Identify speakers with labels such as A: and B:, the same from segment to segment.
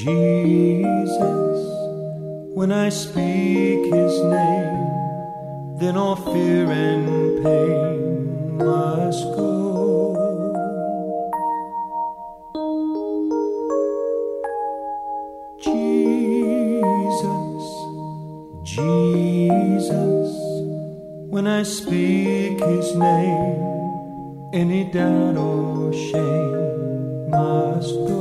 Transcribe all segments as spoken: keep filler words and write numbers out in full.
A: Jesus, when I speak his name, then all fear and pain must go. Jesus, Jesus, when I speak his name, any doubt or shame must go.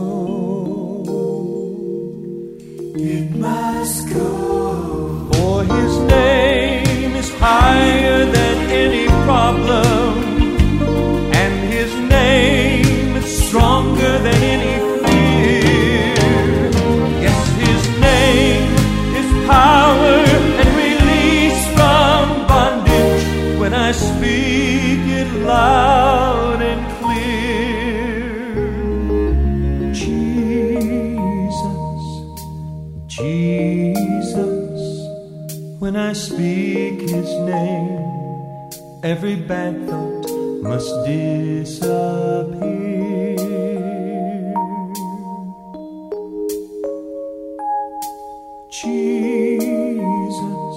B: It must go.
A: For his name is higher than any problem, and his name is stronger than any fear. Yes, his name is power and release from bondage when I speak it loud and clear. Jesus, Jesus, when I speak his name, every bad thought must disappear. Jesus,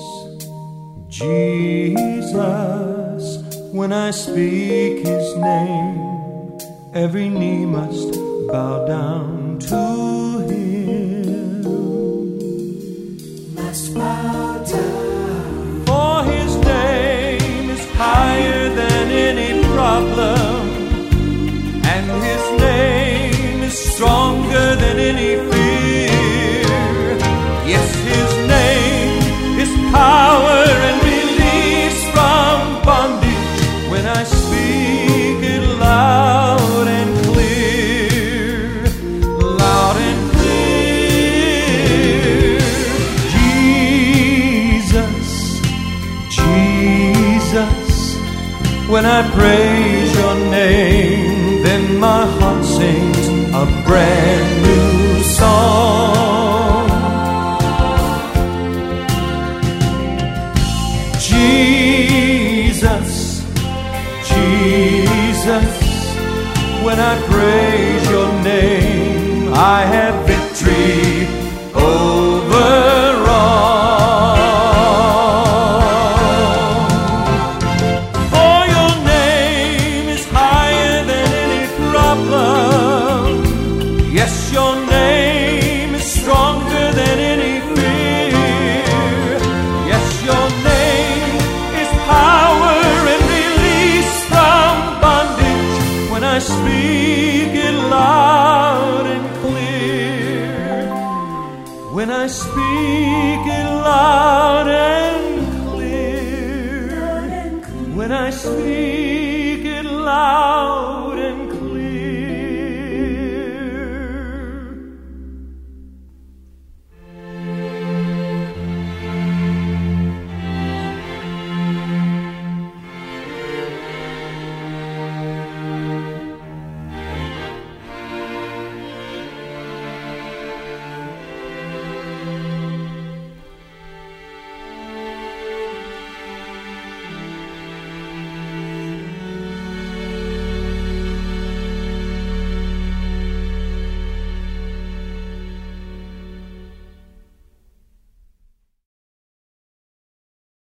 A: Jesus, when I speak his name, every knee must bow down to him.
B: Must bow down.
A: For his name is higher than any problem, and his name is stronger than any fear. Yes, his name is power and release from bondage when I speak it loud and clear, loud and clear. Jesus, Jesus, when I praise your name, then my heart sings a brand new song. Jesus, Jesus, when I praise your name, I have victory over all. For your name is higher than any problem. Yes, your name is stronger than any fear. Yes, your name is power and release from bondage when I speak it loud and clear. When I speak it loud and clear. When I speak it loud